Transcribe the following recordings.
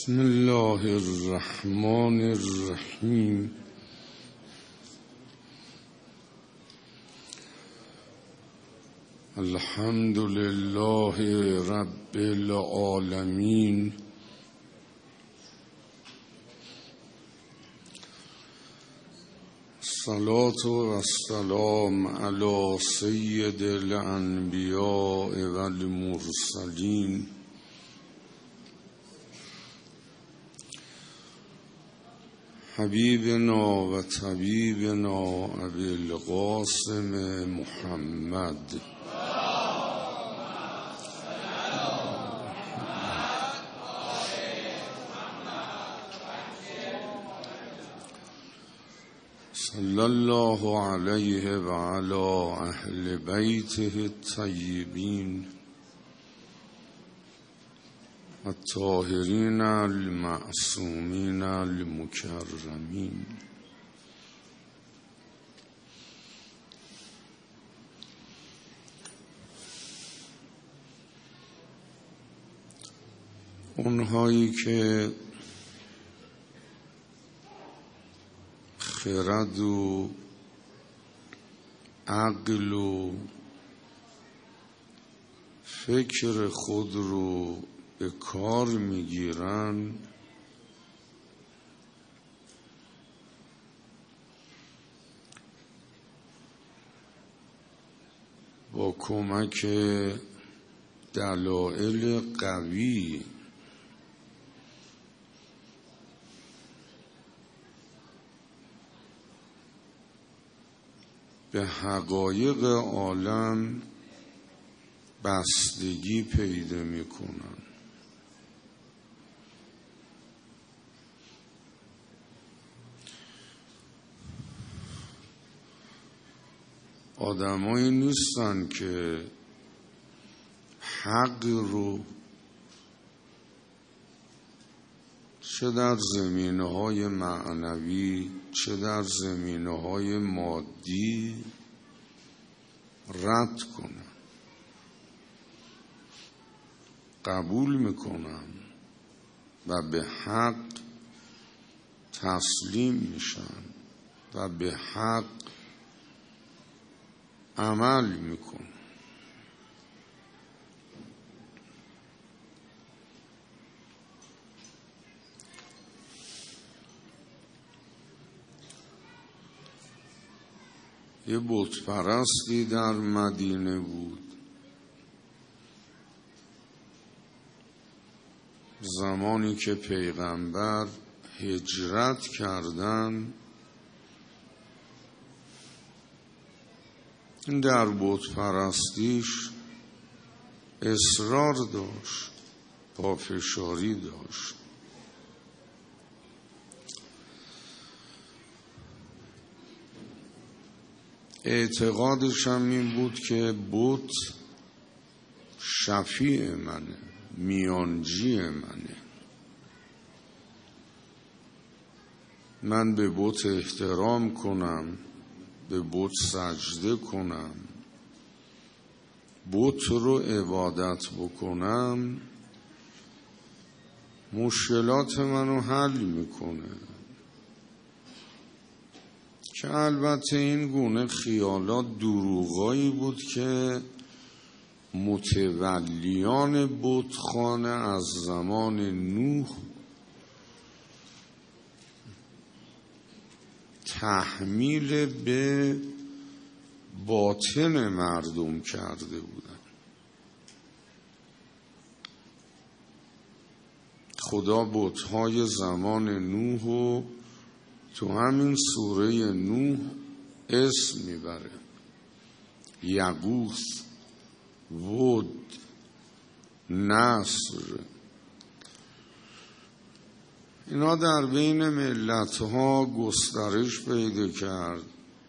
بسم الله الرحمن الرحیم. الحمد لله رب العالمین. الصلاة والسلام علی سید الانبیاء والمرسلین حبیبنا و طبیبنا ابی القاسم محمد صلی الله علیه و علی اهل بیته الطیبین الطاهرین المعصومین المکرمین. اونهایی که خرد و عقل و فکر خود رو به کار میگیرن با کمک دلایل قوی به حقایق عالم بستگی پیدا میکنن. آدمایی نیستن که حق رو چه در زمینه‌های معنوی چه در زمینه‌های مادی رد کنن، قبول میکنن و به حق تسلیم میشن و به حق عمل میکنن. یه بت پرستی در مدینه بود. زمانی که پیغمبر هجرت کردن، این در بت پرستیش اصرار داشت، پافشاری داشت. اعتقادش هم این بود که بت شفیع منه، میانجی منه. من به بت احترام کنم، به بت سجده کنم، بت رو عبادت بکنم، مشکلات منو حل میکنه. که البته این گونه خیالات دروغایی بود که متولیان بتخانه از زمان نوح تحمیل به باطن مردم کرده بودن. خدا بتهای زمان نوح و تو همین سوره نوح اسم میبره: یغوث، ود، نصر. اینا در بین ملت‌ها گسترش پیدا کرد.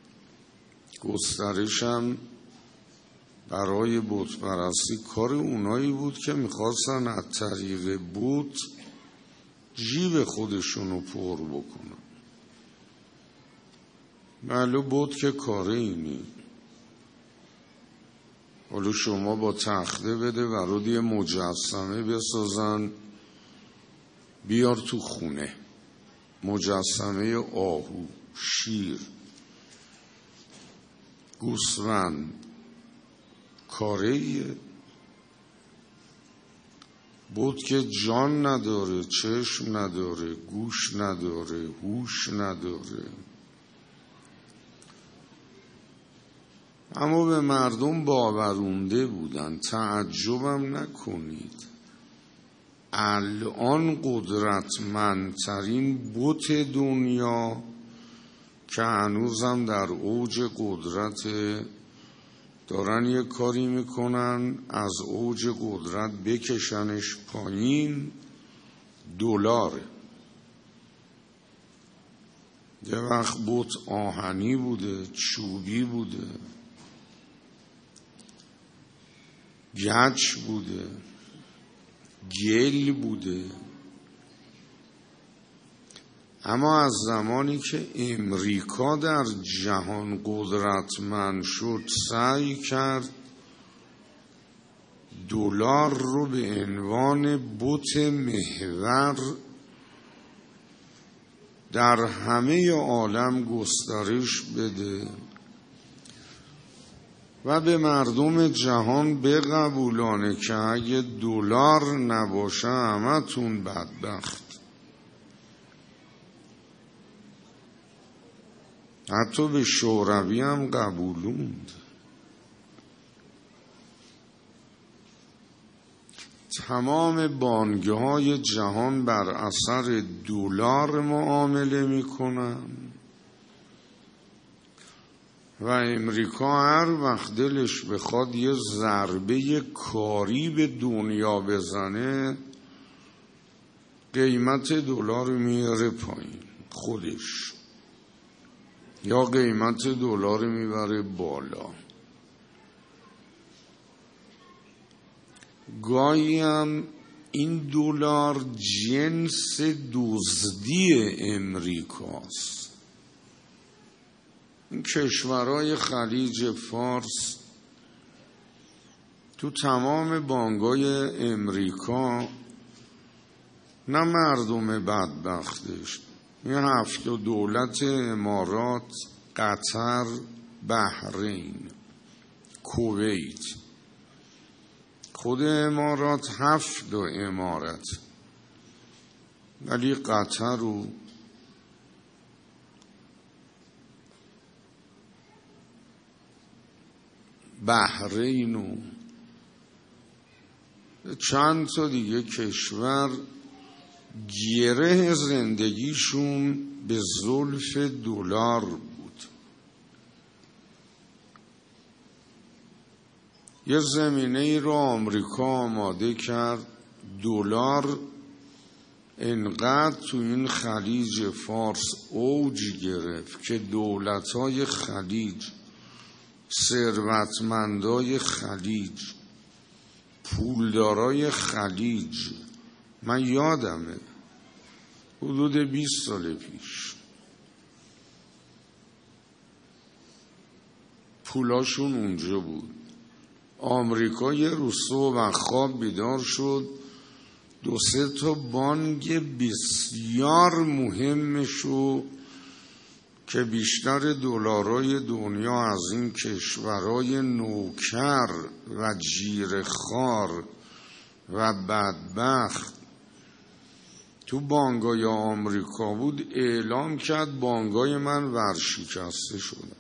گسترش هم برای بت پرستی کار اونایی بود که میخواستن از طریق بت جیب خودشونو پر بکنن. بله، بت که کاره اینی. حالا شما با تخته بده برات یه مجسمه بسازن بیار تو خونه مجسمه آهو، شیر، گوسفند، کاریه بود که جان نداره، چشم نداره، گوش نداره، هوش نداره. اما به مردم باورونده بودن. تعجبم نکنید الان قدرتمندترین بت دنیا که هنوزم در اوج قدرت دارن یه کاری میکنن از اوج قدرت بکشنش پایین، دلاره. یه وقت بت آهنی بوده، چوبی بوده، گچ بوده، گل بوده. اما از زمانی که امریکا در جهان قدرتمند شد سعی کرد دلار رو به عنوان بت محور در همه عالم گسترش بده و به مردم جهان بقبولانه که اگه دلار نباشه همتون بدبخت. حتی به شوروی هم قبولوند. تمام بانک‌های جهان بر اثر دلار معامله میکنن و امریکا هر وقت دلش بخواد یه ضربه کاری به دنیا بزنه قیمت دلار میاره پایین خودش، یا قیمت دلار میبره بالا. گاهی هم این دلار جنس دزدی امریکاست. این کشورهای خلیج فارس تو تمام بانک‌های امریکا نه مردم بدبختش، این 7 دولت امارات، قطر، بحرین، کویت، خود امارات 7 امارت، ولی قطر و بحرین و چند تا دیگه کشور گره زندگیشون به زلف دلار بود. یه زمینه ای رو آمریکا آماده کرد، دلار انقدر تو این خلیج فارس اوج گرفت که دولت‌های خلیج، ثروتمندای خلیج، پولدارای خلیج، من یادمه حدود 20 سال پیش پولاشون اونجا بود. آمریکا یه روز صبح و خواب بیدار شد، 2-3 تا بانک بسیار مهمشو که بیشتر دلارای دنیا از این کشورهای نوکر و جیرخوار و بدبخت تو بانکای آمریکا بود، اعلام کرد بانکای من ورشکسته شدن.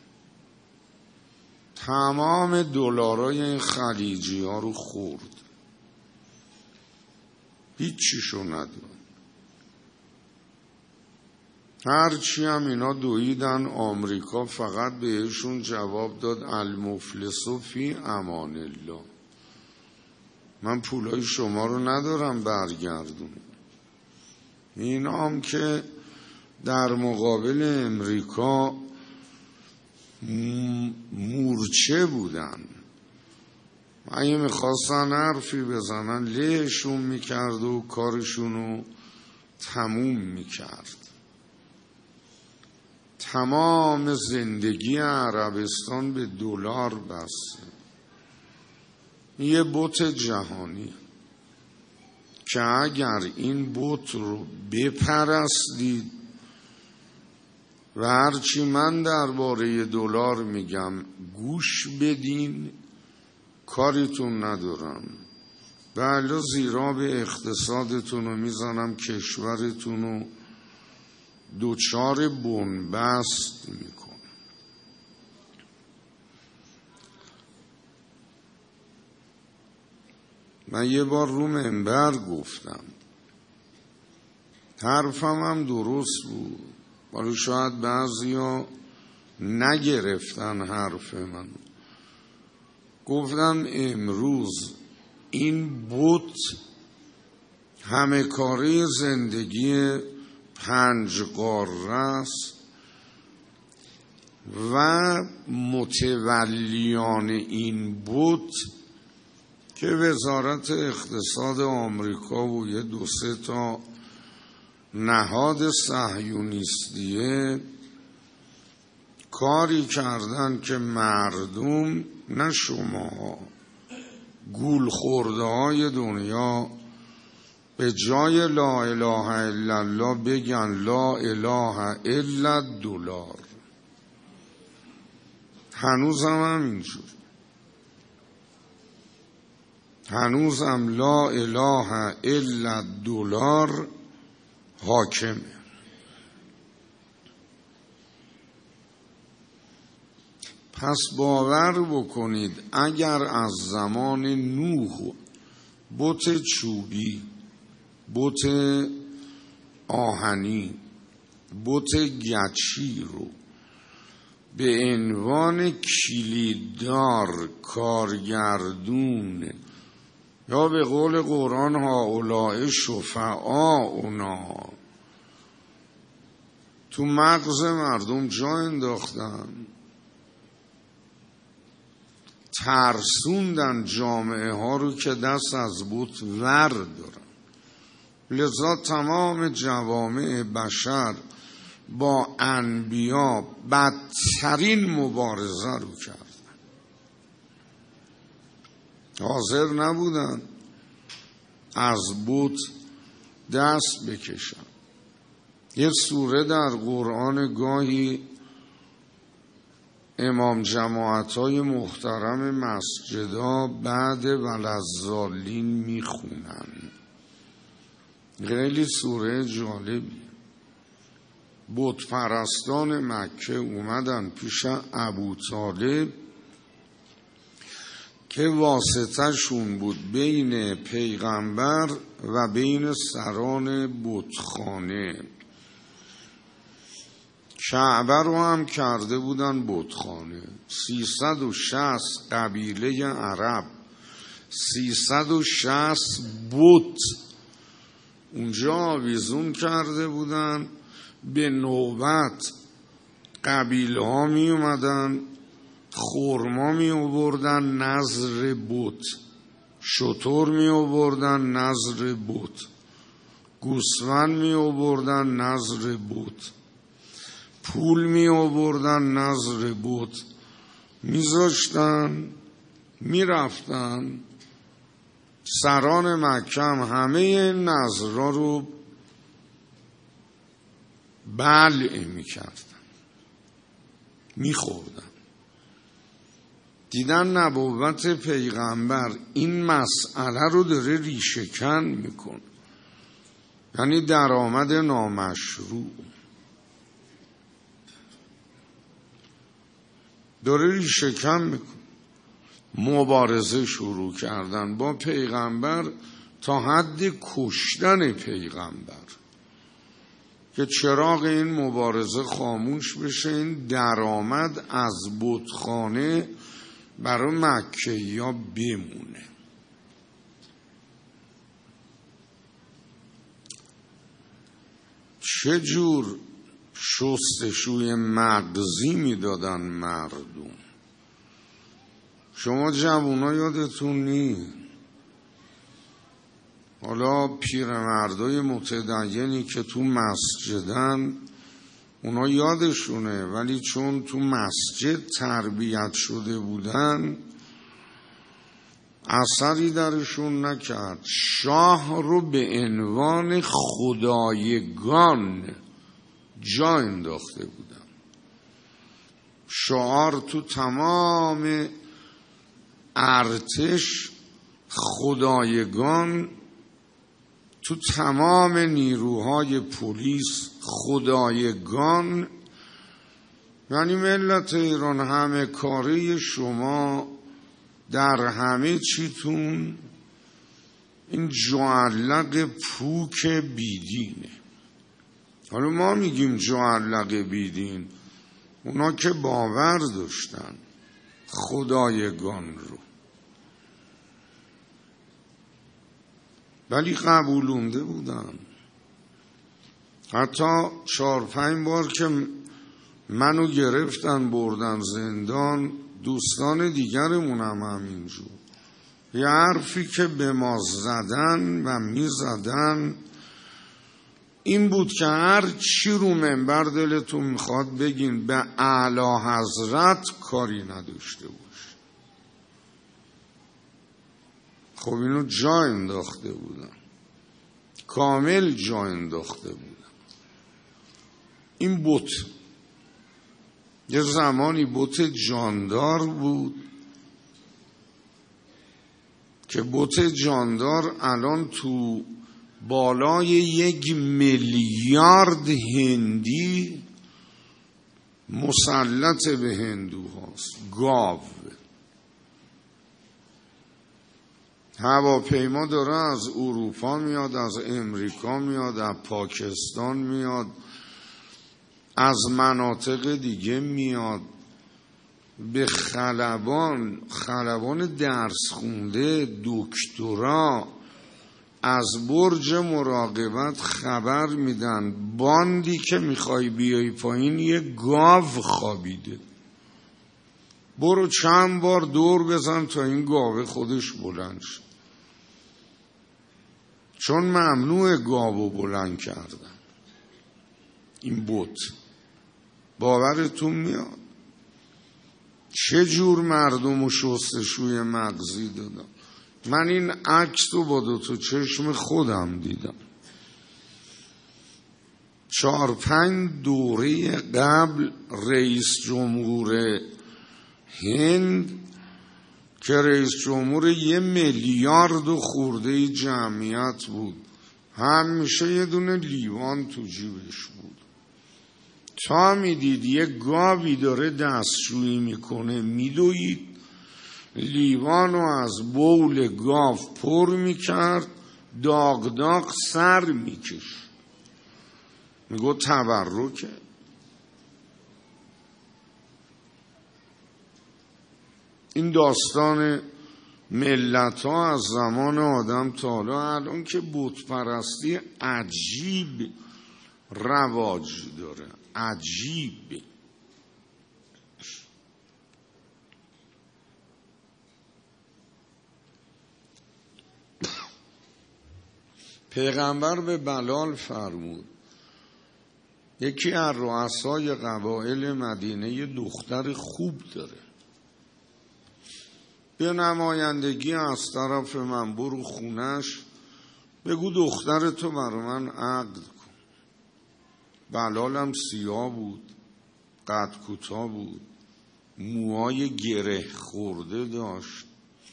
تمام دلارای این خلیجی ها رو خورد، هیچیشو نداد. هرچی هم اینا دویدن آمریکا فقط بهشون جواب داد المفلس فی امان الله، من پولای شما رو ندارم برگردون. اینا هم که در مقابل امریکا مورچه بودن، اگه میخواستن حرفی بزنن لهشون میکرد و کارشونو تموم میکرد. تمام زندگی عربستان به دلار بسته. یه بت جهانی که اگر این بت رو بپرستید و هرچی من درباره دلار میگم گوش بدین، کاریتون ندارم، بله زیرا به اقتصادتون رو میزنم، کشورتون رو دوچار بنبست میکنم. من یه بار رو منبر گفتم، حرفم هم درست بود، ولی شاید بعضیا نگرفتن حرف من. گفتم امروز این بت همه کاره زندگی 5 قاره است و متولیان این بت که وزارت اقتصاد آمریکا و یه 2-3 تا نهاد صهیونیستیه کاری کردن که مردم، نه شما، گول خورده های دنیا به جای لا اله الا الله بگن لا اله الا دلار. هنوزم همینجور، هنوزم لا اله الا دلار حاکمه. پس باور بکنید اگر از زمان نوح بت چوبی، بت آهنی، بت گچی رو به عنوان کلیددار، کارگردون، یا به قول قرآن هؤلاء شفعاؤنا، تو مغز مردم جا انداختن، ترسوندن جامعه ها رو که دست از بت ور دارن. لذا تمام جوامع بشر با انبیا بدترین مبارزه رو کردن، حاضر نبودن از بت دست بکشن. یه سوره در قرآن گاهی امام جماعت‌های محترم مسجدها بعد ولضالین میخونن، خیلی سوره جالبی. بت پرستان مکه اومدن پیش ابوطالب که واسطه شون بود بین پیغمبر و بین سران بتخانه. کعبه رو هم کرده بودن بتخانه. 360 قبیله عرب، 360 بت اونجا آویزون کرده بودن. به نوبت قبیله ها می اومدن خورما می آوردن نذر بت، شتر می آوردن نذر بت، گوسفند می آوردن نذر بت، پول می آوردن نذر بت، میذاشتن میرفتن. سران مکه همه نذرها رو بلع میکردن، میخوردن. دیدن نبوت پیغمبر این مسئله رو داره ریشه‌کن میکنه، یعنی درآمد نامشروع داره ریشه‌کن میکنه. مبارزه شروع کردن با پیغمبر تا حد کشتن پیغمبر که چراغ این مبارزه خاموش بشه، این درآمد از بتخانه برای مکه‌یا بمونه. چه جور شستشوی مغزی میدادن مردم. شما جوونا یادتون نی؟ حالا پیرمردای متدینی که تو مسجدن اونا یادشونه، ولی چون تو مسجد تربیت شده بودن اثری درشون نکرد. شاه رو به عنوان خدایگان جا انداخته بودن. شعار تو تمام ارتش خدایگان، تو تمام نیروهای پلیس خدایگان. یعنی ملت ایران همه کاره شما در همه چیتون این جعلق پوک بیدینه. حالا ما میگیم جعلق بیدین، اونا که باور داشتن خدایگان رو، ولی قبولونده بودن. حتی 4-5 بار که منو گرفتن بردن زندان، دوستان دیگرمون هم همینجور. یه حرفی که به ما زدن و می زدن این بود که هر چی رو منبر دلتون میخواد بگین، به اعلی حضرت کاری نداشته باش. خب اینو جا انداخته بودن، کامل جا انداخته بودن. این بت یه زمانی بت جاندار بود که بت جاندار الان تو بالای 1 میلیارد هندی مسلط به هندوهاست. گاو هواپیما داره از اروپا میاد، از امریکا میاد، از پاکستان میاد، از مناطق دیگه میاد. به خلبان درس خونده دکترا از برج مراقبت خبر میدن باندی که میخوای بیای پایین یه گاو خوابیده، برو چند بار دور بزن تا این گاوه خودش بلند شه. چون ممنوع گاوو بلند کردن. این بت باورتون میاد چه جور مردم و شستشوی مغزی دادم. من این عکس رو با 2 چشم خودم دیدم. 4-5 دوره قبل رئیس جمهور هند که رئیس جمهور 1 میلیارد و خورده جمعیت بود، همیشه یه دونه لیوان تو جیبش بود. تا میدید یه گاوی داره دستشویی میکنه میدوید، لیوانو از بول گاو پر میکرد، داغ سر میکش، میگو تبرکه. این داستان ملت ها از زمان آدم تا حالا. الان که بت پرستی عجیب رواج داره، عجیب. پیغمبر به بلال فرمود، یکی از رؤسای قبایل مدینه یه دختر خوب داره، به نمایندگی از طرف من برو خونش بگو دختر تو برای من عقد کن. بلالم سیاه بود، قد کوتاه بود، موهای گره خورده داشت،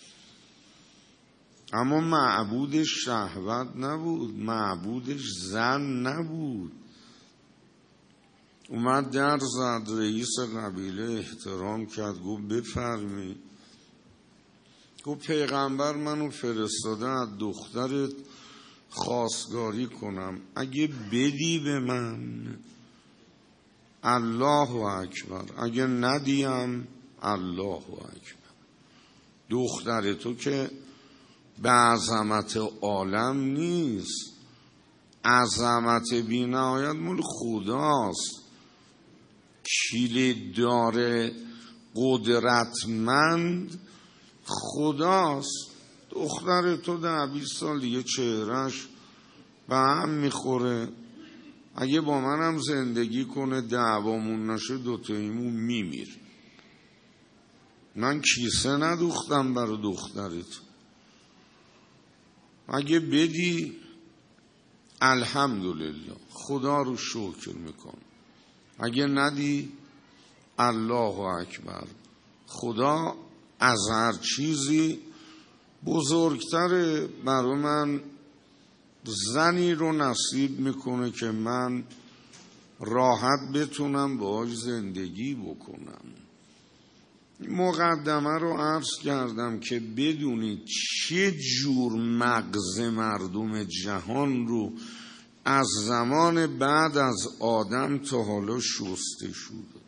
اما معبودش شهوت نبود، معبودش زن نبود. اومد در زد، رئیس قبیله احترام کرد، گفت بفرمی. گفت پیغمبر منو فرستاده از دخترت خواستگاری کنم، اگه بدی به من الله اکبر، اگه ندیم الله اکبر. دختر تو که به عظمت عالم نیست، عظمت بی نهایت مال خداست. کلیددار قدرتمند خداست. دختر تو 10-20 سال دیگه چهرش به هم میخوره، اگه با منم زندگی کنه دعوامون نشه 2 تاییمون میمیر. من کیسه ندوختم برای دخترت، اگه بدی الحمدلله، خدا رو شکر میکن. اگه ندی الله اکبر، خدا از هر چیزی بزرگتره برای من زنی رو نصیب میکنه که من راحت بتونم باهاش زندگی بکنم. مقدمه رو عرض کردم که بدونید چه جور مغز مردم جهان رو از زمان بعد از آدم تا حالا شسته شد.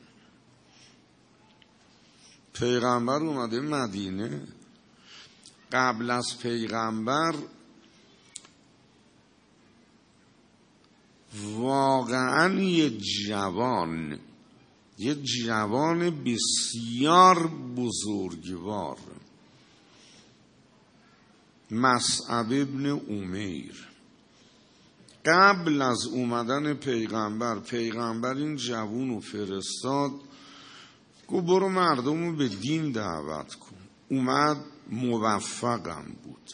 پیغمبر اومده مدینه، قبل از پیغمبر واقعا یه جوان بسیار بزرگوار، مصعب ابن عمیر، قبل از اومدن پیغمبر این جوان رو فرستاد، گفت برو مردم رو به دین دعوت کن. اومد، موفقم بود،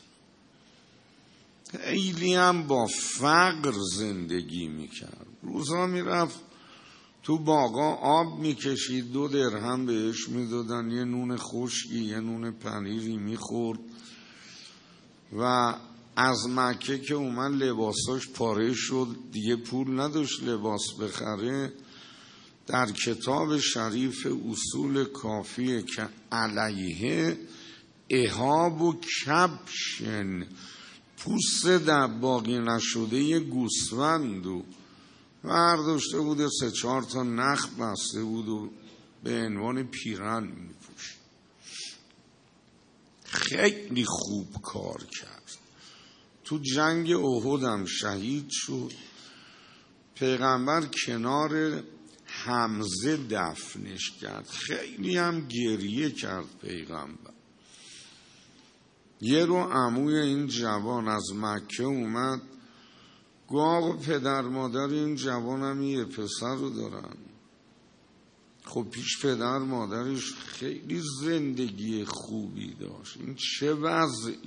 خیلی هم با فقر زندگی میکرد. روزا میرفت تو باغا آب میکشید، 2 درهم بهش میدادن، یه نون خشکی یه نون پنیری میخورد و از مکه که اومد لباساش پاره شد، دیگه پول نداشت لباس بخره. در کتاب شریف اصول کافیه که علیه اهاب و کبشن، پوست در باقی نشده یه گوسفند و برداشته بود، 3-4 تا نخ بسته بود و به عنوان پیرن میپوشید. خیلی خوب کار کرد. تو جنگ احد هم شهید شد. پیغمبر کنار حمزه دفنش کرد. خیلی هم گریه کرد پیغمبر. یه رو عموی این جوان از مکه اومد، گفت آقا پدر مادر این جوان هم یه پسر رو دارن. خب پیش پدر مادرش خیلی زندگی خوبی داشت، این چه وضعیه؟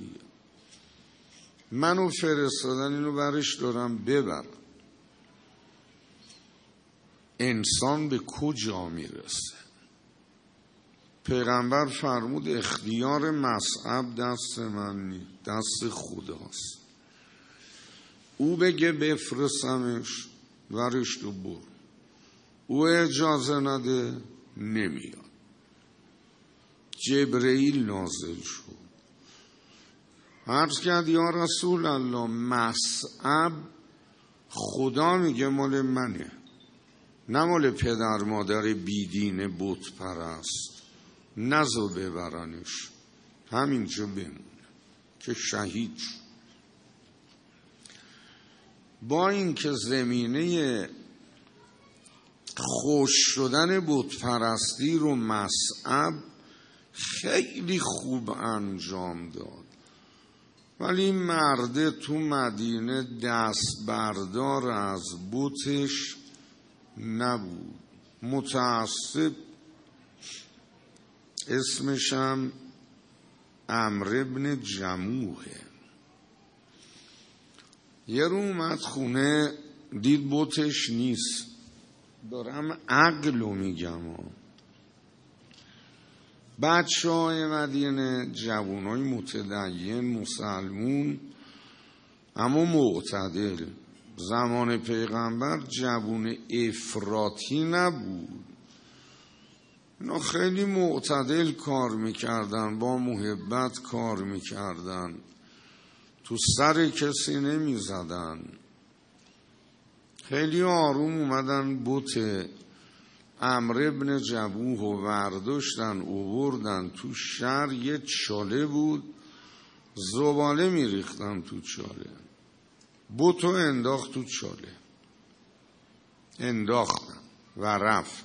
منو فرستادن اینو برش دارم ببرم. انسان به کجا میرسه؟ پیغمبر فرمود اختیار مصعب دست من نیست، دست خداست. او بگه بفرستمش، ورش تو برو. او اجازه نده، نمیاد. جبرئیل نازل شد، عرض کرد یا رسول الله، مصعب خدا میگه مال منه، نه مال پدر مادر بیدین بت پرست، نزو ببرنش، همینجا بمونه که شهید شد. با اینکه زمینه خوش شدن بت پرستی رو مصعب خیلی خوب انجام داد، ولی این مرده تو مدینه دست بردار از بتش نبود. متعصب، اسمشم عمرو بن جموحه. یه رو اومد خونه، دید بتش نیست. دارم عقلو میگم. بچه های مدینه جوانای متدین مسلمون اما معتدل، زمان پیغمبر جوان افراطی نبود، اینا خیلی معتدل کار میکردن، با محبت کار میکردن، تو سر کسی نمیزدن. خیلی آروم اومدن بت عمرو بن جموح و ورداشتن اووردن تو شهر. یه چاله بود، زباله میریختن تو چاله، بتو انداخت تو چاله، انداختن و رفت.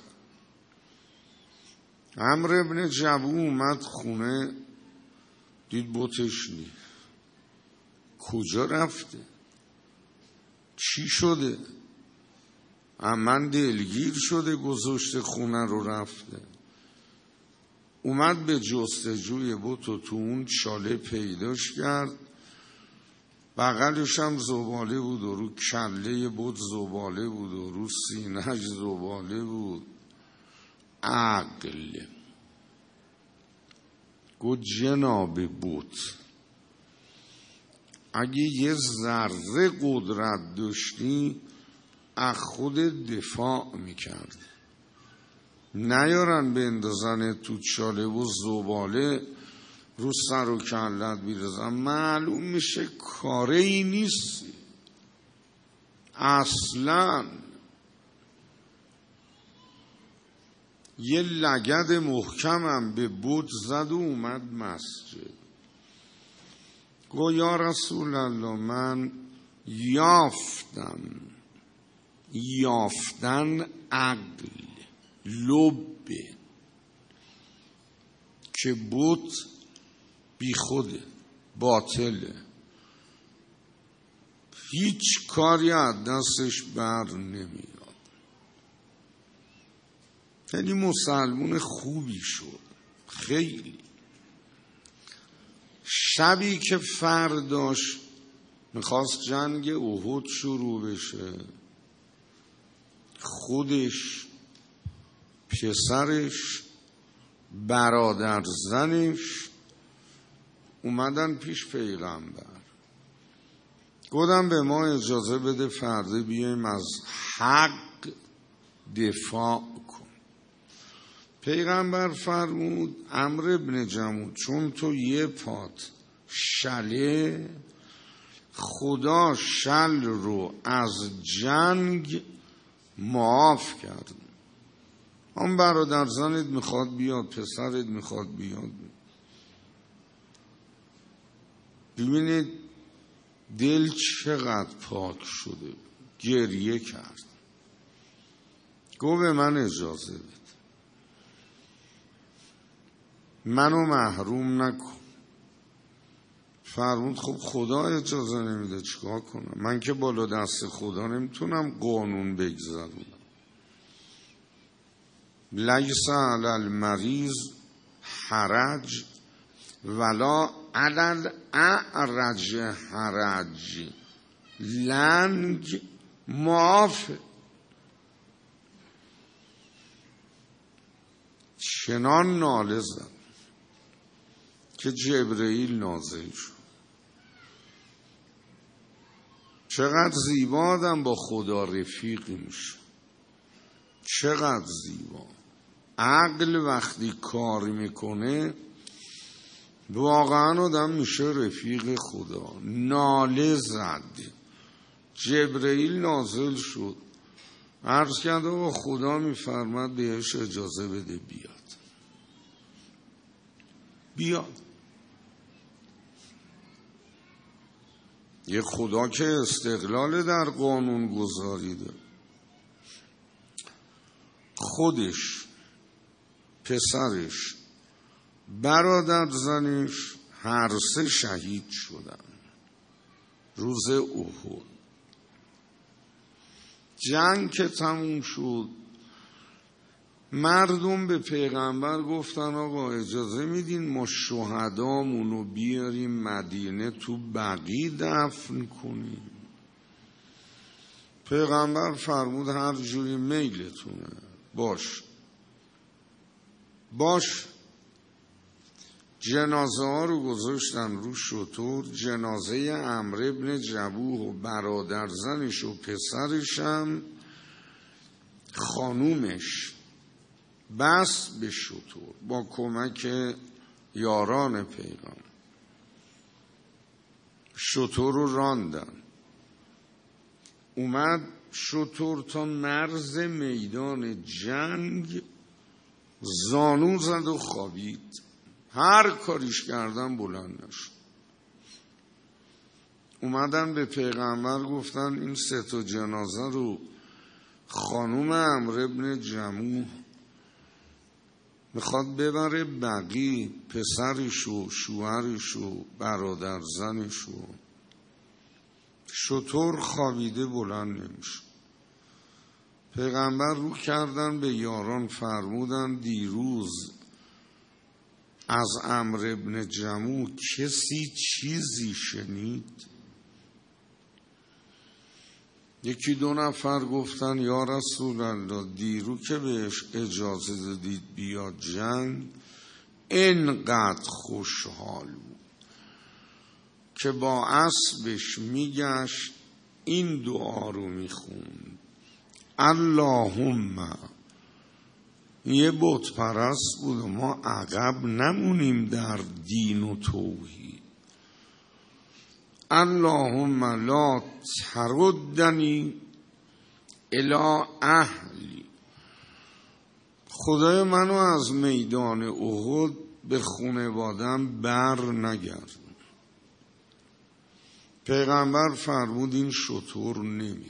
عمرو بن جموح اومد خونه، دید بتش نیست. کجا رفته؟ چی شده؟ من دلگیر شده، گذاشته خونه رو رفته. اومد به جستجوی بت و تو اون چاله پیداش کرد. بغلش هم زباله بود و رو کله بود زباله بود و رو سینه‌اش زباله بود. عقل. گفت جناب بود، اگه یه ذره قدرت داشتی از خود دفاع میکرد، نیارن به اندازن تو چاله و زباله رو سر و کلت بیرزن. معلوم میشه کاره ای نیستی اصلا. یه لگد محکمم به بود زد و اومد مسجد. گو یا رسول الله من یافتن عقل لبه که بود بی خوده باطله، هیچ کاری از دستش بر نمیاد. یعنی مسلمون خوبی شد خیلی. شبی که فرداش میخواست جنگ احد شروع بشه، خودش، پسرش، برادر زنش اومدن پیش پیغمبر، گفتن به ما اجازه بده فردا بیایم از حق دفاع کن. پیغمبر فرمود عمرو ابن جموع چون تو یه پات شله، خدا شل رو از جنگ معاف کرد. اون برادر زنت میخواد بیاد، پسرت میخواد بیاد. ببینید دل چقدر پاک شده، گریه کرد. گفت به من اجازه بده، منو محروم نکن. فرمود خب خدا اجازه نمیده چیکار کنم؟ من که بالا دست خدا نمیتونم قانون بگذارم. لیس علی المریض حرج ولا علی الاعرج حرج. لنگ معافه. چنان ناله زد که جبرئیل نازل شد. چقدر زیبا آدم با خدا رفیق میشه، چقدر زیبا. عقل وقتی کار میکنه واقعا آدم میشه رفیق خدا. ناله زد، جبرئیل نازل شد، عرض کرده و خدا میفرماد بهش اجازه بده بیاد. یه خدا که استقلال در قانون گذاری داره. خودش، پسرش، برادر زنش هر سه شهید شدن روز احد. جنگ که تموم شد مردم به پیغمبر گفتن آقا اجازه میدین ما شهدامونو بیاریم مدینه تو بقیع دفن کنیم؟ پیغمبر فرمود هر جوری میلتونه. باش. جنازه ها رو گذاشتن رو شتر. جنازه عمرو ابن جموح و برادر زنش و پسرش هم خانومش بس به شتر با کمک یاران پیغمبر شتر رو راندن. اومد شتر تا مرز میدان جنگ زانو زد و خوابید. هر کاریش کردن بلند نشد. اومدن به پیغمبر گفتن این 3 جنازه رو خانوم عمرو ابن جموح میخواد ببره بقیع، پسرش و شوهرش و برادر زنش و شتر خوابیده بلند نمیشه. پیغمبر رو کردن به یاران فرمودن دیروز از عمرو ابن جموح کسی چیزی شنید؟ یکی دو نفر گفتن یا رسول الله دیرو که بهش اجازه دادید بیاد جنگ اینقدر خوشحال بود که با اسبش میگشت این دعا رو میخوند اللهم، یه بت پرست بود و ما عقب نمونیم در دین و توحید، اللهم لا تردنی الی اهلی، خدای منو از میدان احد به خانواده‌ام بر نگردون. پیغمبر فرمود این شتر نمیره،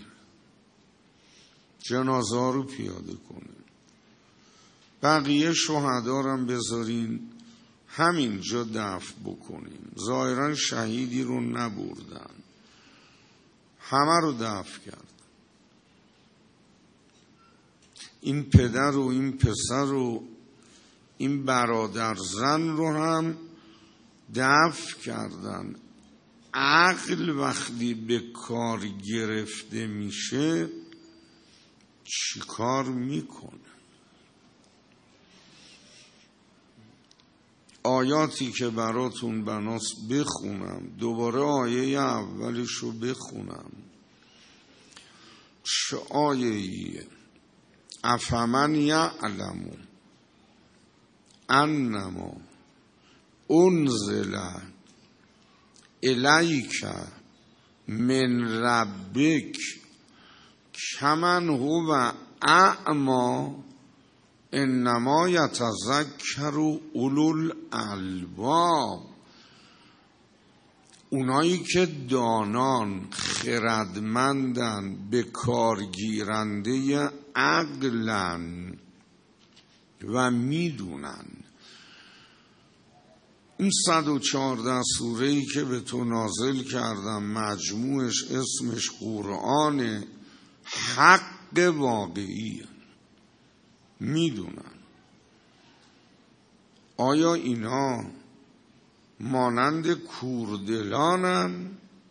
جنازه رو پیاده کنه، بقیه شهدارم بذارین همینجا دفن بکنیم. ظاهرا شهیدی رو نبردن، همه رو دفن کرد. این پدر و این پسر و این برادر زن رو هم دفن کردن. عقل وقتی به کار گرفته میشه چی کار میکنه؟ آیاتی که براتون بناس بخونم، دوباره آیه اولش رو بخونم. چه آیه‌ایه؟ افمن یعلم انما انزل الیک من ربک کمن هو اعمی انما یتذکر اولو الالباب. اونایی که دانان، خردمندن، به کارگیرنده عقلن و میدونن. این 114 سوره‌ای که به تو نازل کردم مجموعش اسمش قرآن حق واقعیه. میدونن. آیا اینا مانند کوردلانن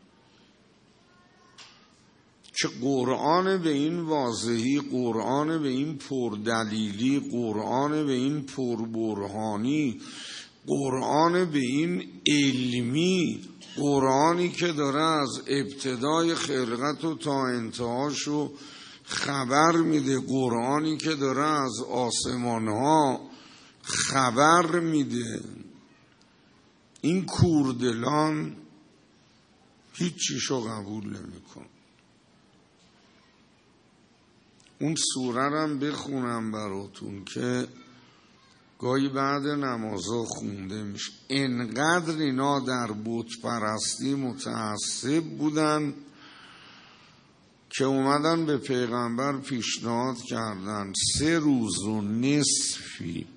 که قرآن به این واضحی، قرآن به این پردلیلی، قرآن به این پربرهانی، قرآن به این علمی، قرآنی که داره از ابتدای خلقت و تا انتهاشو خبر میده، قرآنی که داره از آسمانها خبر میده. این کوردلان هیچیشو قبول نمیکن. اون سوره رم بخونم براتون که گاهی بعد نمازها خونده میشه. انقدر اینا در بت پرستی متعصب بودن که اومدن به پیغمبر پیشنهاد کردن 3 روز و نصفی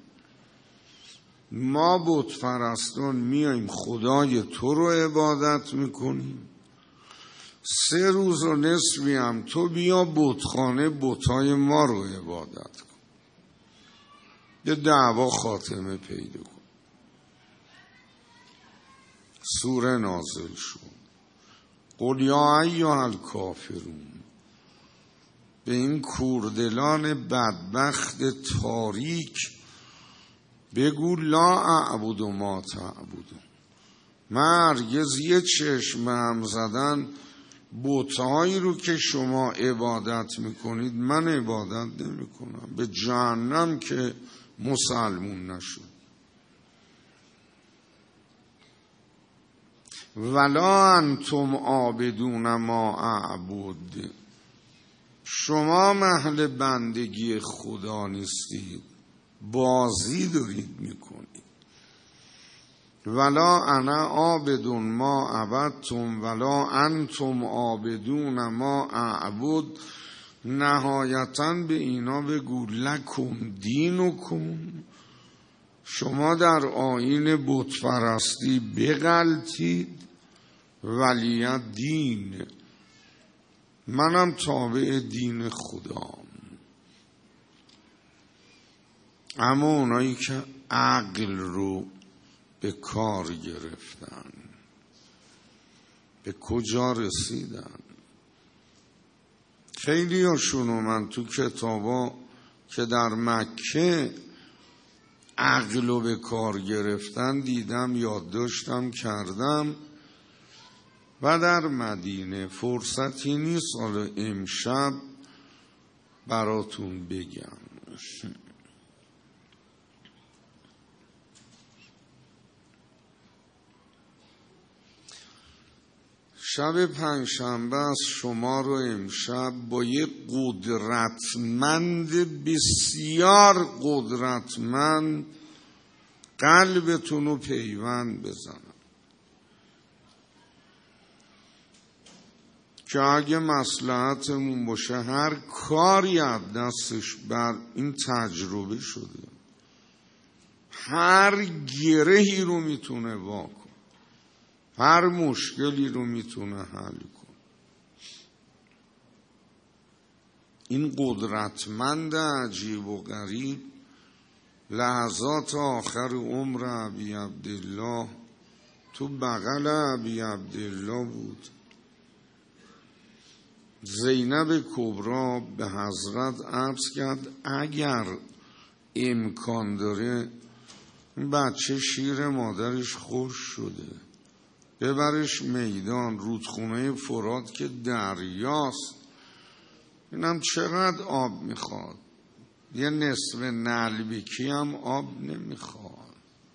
ما بت پرستان میایم خدای تو رو عبادت میکنیم، 3 روز و نصفی هم تو بیا بتخانه بتای ما رو عبادت کن. یه دعوا خاتمه پیدا کن. سوره نازل شد. قل یا ایها الکافرون، به این کوردلان بدبخت تاریک بگو لا اعبد ما تعبدون، من هرگز یه چشم هم زدن بتهایی رو که شما عبادت میکنید من عبادت نمیکنم. به جهنم که مسلمون نشد. ولا انتم عابدون ما اعبد، شما محل بندگی خدا نیستید، بازی دارید میکنید. ولا انا عابد ما عبدتم ولا انتم عابدون ما اعبد، نهایتاً به اینا بگو لکم دینکم، شما در آیین بت پرستی بغلطید، ولی دین، منم تابع دین خدام. اما اونایی که عقل رو به کار گرفتن به کجا رسیدن؟ خیلی هاشونو من تو کتابا که در مکه عقلو به کار گرفتن دیدم، یادداشتم کردم، و در مدینه فرصتی نیست حالا امشب براتون بگم. شب پنجشنبه است، شما رو امشب با یک قدرتمند، بسیار قدرتمند، قلبتون رو پیوند بزنم که اگه مصلحتمون باشه هر کاری از دستش بر این تجربه شده، هر گرهی رو میتونه واکن، هر مشکلی رو میتونه حل کن. این قدرتمند عجیب و غریب لحظات آخر عمر ابی عبدالله تو بغل ابی عبدالله بود. زینب کبری به حضرت عرض کرد اگر امکان داره این بچه شیر مادرش خوش شده، ببرش میدان، رودخونه فرات که دریاست، اینم چقدر آب میخواد، یه نصف نلبکی هم آب نمیخواد.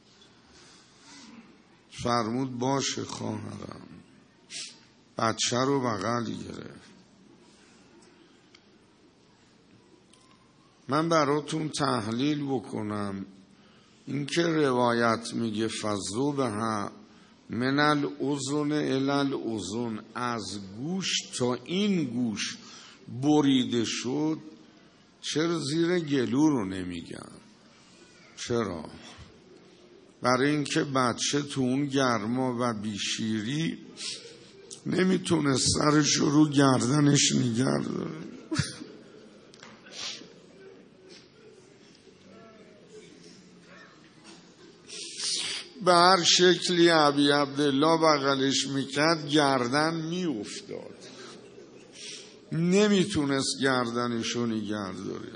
فرمود باشه خواهرم. بچه رو بغل گرفت. من براتون تحلیل بکنم. این که روایت میگه فذوبها من الاذن الی الاذن، از گوش تا این گوش بریده شد، چرا زیر گلو رو نمیگن؟ چرا؟ برای اینکه بچه تو اون گرما و بیشیری نمیتونه سرش رو گردنش نگه داره. به هر شکلی ابی عبدالله بغلش میکرد گردن میافتاد، نمیتونست گردنشو نگه داره.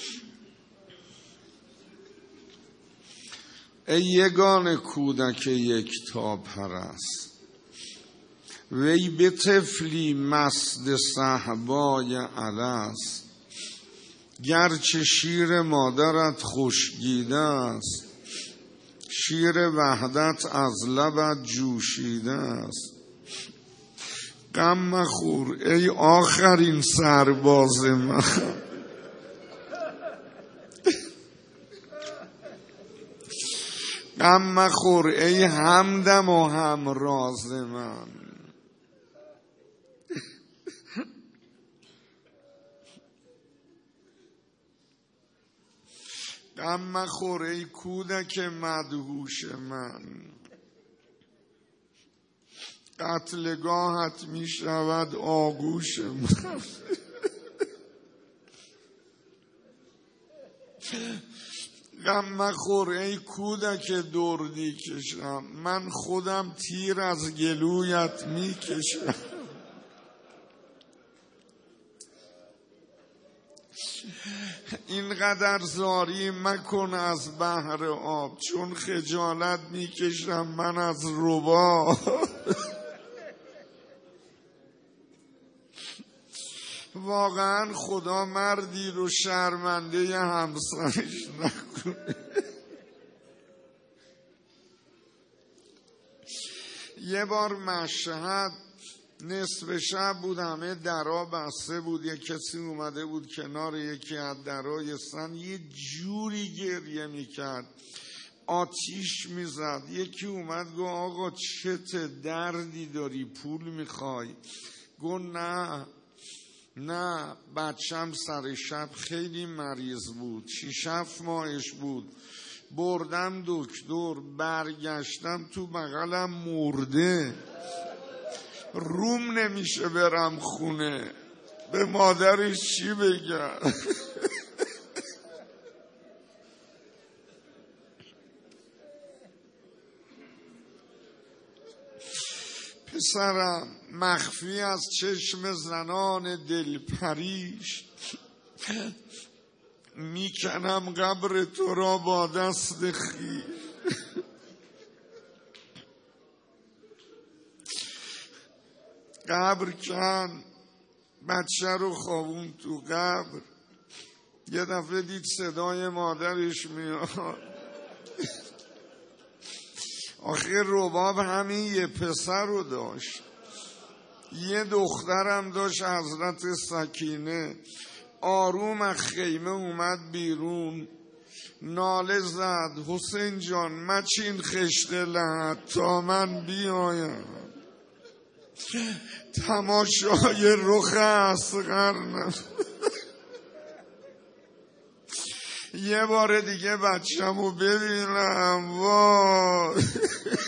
ای یگان کودک یکتا پرست، وی به طفلی مست صهبای الست، گرچه شیر مادرت خشکیده است، شیر وحدت از لبت جوشیده است. غم مخور ای آخرین سرباز من، غم مخور ای همدم و همراز من. غم مخور ای کودک مدهوش من، قتلگاهت می شود آغوش من. غم مخور ای کودک دردی کشم، من خودم تیر از گلویت می کشم. اینقدر زاری مکن از بحر آب، چون خجالت میکشم من از رباب. واقعا خدا مردی رو شرمنده همسرش نکنه. یه بار مشهد نصف شب بود، همه درا بسته بود، یه کسی اومده بود کنار یکی از درای سن، یه جوری گریه میکرد، آتیش میزد. یکی اومد گفت آقا چه دردی داری، پول میخوای؟ گفت نه بچم سر شب خیلی مریض بود، 6-7 ماهش بود، بردم دکتر، برگشتم تو بغلم مرده، روم نمیشه برم خونه، به مادرش چی بگم؟ پسرم مخفی از چشم زنان دلپریش، میکنم قبر تو را با دست خیر. قبر کن، بچه رو خوابون تو قبر. یه دفعه دید صدای مادرش میاد. آخه رباب همین یه پسر رو داشت، یه دخترم داشت، حضرت سکینه. آروم از خیمه اومد بیرون، ناله زد حسین جان مچین خشت لحد تا من بیایم، تماشای رخ اصغر یه بار دیگه بچه‌مو ببینم. وای